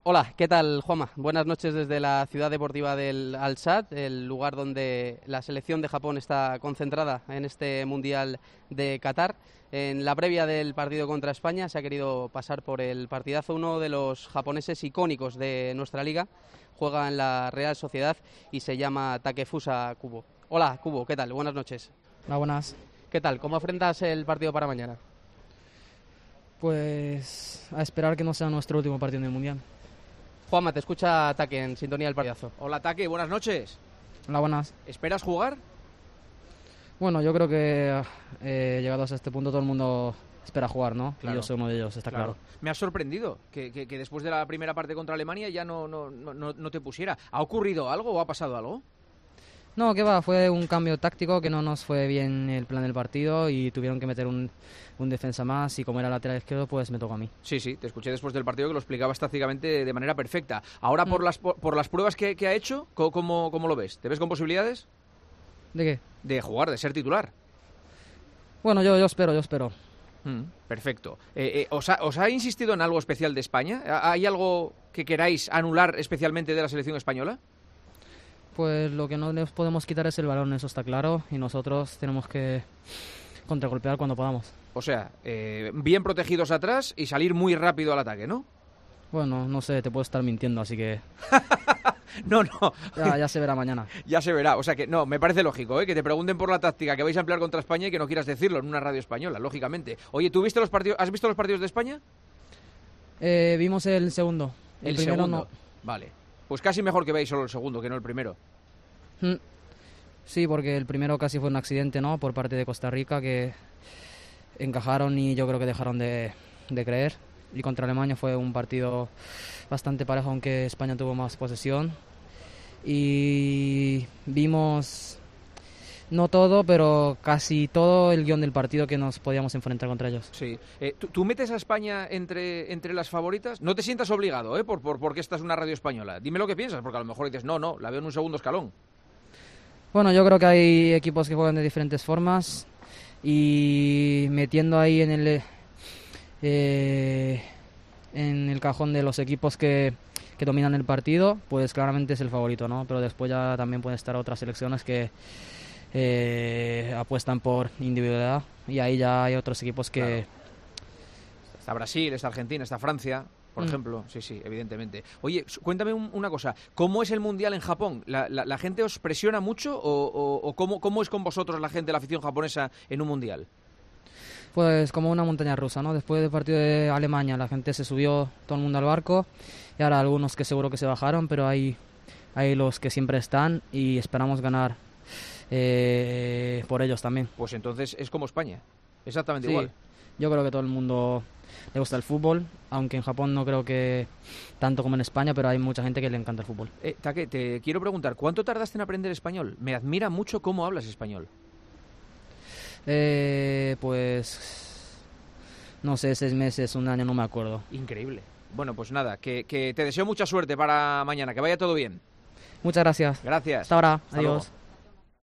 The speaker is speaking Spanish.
Hola, ¿qué tal, Juanma? Buenas noches desde la ciudad deportiva del Al-Sadd, el lugar donde la selección de Japón está concentrada en este Mundial de Qatar. En la previa del partido contra España se ha querido pasar por el partidazo uno de los japoneses icónicos de nuestra liga. Juega en la Real Sociedad y se llama Takefusa Kubo. Hola, Kubo, ¿qué tal? Buenas noches. Hola, buenas. ¿Qué tal? ¿Cómo afrontas el partido para mañana? Pues a esperar que no sea nuestro último partido en el Mundial. Juanma, te escucha Taque en sintonía del partidazo. Hola, Taque, buenas noches. Hola, buenas. ¿Esperas jugar? Bueno, yo creo que llegados a este punto todo el mundo espera jugar, ¿no? Claro. Y yo soy uno de ellos, está claro. Me ha sorprendido que después de la primera parte contra Alemania ya no te pusiera. ¿Ha ocurrido algo o ha pasado algo? No, que va, fue un cambio táctico que no nos fue bien el plan del partido y tuvieron que meter un defensa más y como era lateral izquierdo, pues me tocó a mí. Sí, te escuché después del partido que lo explicabas tácticamente de manera perfecta. Ahora, por las pruebas que ha hecho, ¿cómo lo ves? ¿Te ves con posibilidades? ¿De qué? De jugar, de ser titular. Bueno, yo espero. Perfecto. ¿Os ha insistido en algo especial de España? ¿Hay algo que queráis anular especialmente de la selección española? Pues lo que no les podemos quitar es el balón, eso está claro, y nosotros tenemos que contragolpear cuando podamos. O sea, bien protegidos atrás y salir muy rápido al ataque, ¿no? Bueno, no sé, te puedo estar mintiendo, así que No. ya se verá mañana. Ya se verá. O sea que, no, me parece lógico, que te pregunten por la táctica que vais a emplear contra España y que no quieras decirlo en una radio española, lógicamente. Oye, ¿tú viste los partidos? ¿Has visto los partidos de España? Vimos el segundo. El primero segundo. no. Vale. Pues casi mejor que veáis solo el segundo, que no el primero. Sí, porque el primero casi fue un accidente, ¿no? Por parte de Costa Rica, que encajaron y yo creo que dejaron de creer. Y contra Alemania fue un partido bastante parejo, aunque España tuvo más posesión. Y vimos, no todo, pero casi todo el guión del partido que nos podíamos enfrentar contra ellos. Sí. ¿Tú metes a España entre las favoritas? No te sientas obligado, porque esta es una radio española. Dime lo que piensas, porque a lo mejor dices, no, la veo en un segundo escalón. Bueno, yo creo que hay equipos que juegan de diferentes formas y metiendo ahí en el cajón de los equipos que dominan el partido, pues claramente es el favorito, ¿no? Pero después ya también pueden estar otras selecciones que apuestan por individualidad y ahí ya hay otros equipos que... Claro. Está Brasil, está Argentina, está Francia, por ejemplo. Sí, evidentemente. Oye, cuéntame una cosa. ¿Cómo es el Mundial en Japón? ¿La gente os presiona mucho o cómo es con vosotros la gente, la afición japonesa en un Mundial? Pues como una montaña rusa, ¿no? Después del partido de Alemania la gente se subió todo el mundo al barco y ahora algunos que seguro que se bajaron, pero hay los que siempre están y esperamos ganar por ellos también. Pues entonces es como España, exactamente Sí, igual. yo creo que todo el mundo le gusta el fútbol, aunque en Japón no creo que tanto como en España, pero hay mucha gente que le encanta el fútbol. Take, te quiero preguntar, ¿cuánto tardaste en aprender español? Me admira mucho cómo hablas español. Pues no sé, 6 meses, un año, no me acuerdo. Increíble. Bueno, pues nada, que te deseo mucha suerte para mañana, que vaya todo bien. Muchas gracias. Gracias. Hasta ahora. Hasta Adiós. luego.